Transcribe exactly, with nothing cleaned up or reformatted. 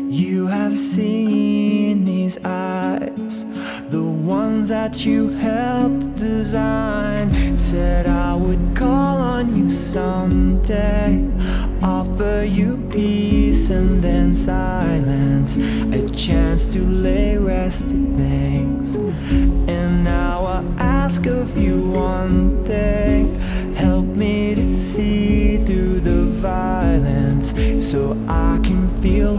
You have seen these eyes, the ones that you helped design. Said I would call on you someday, offer you peace and then silence, a chance to lay rest to things. And now I ask of you one thing: help me to see through the violence, so I can feel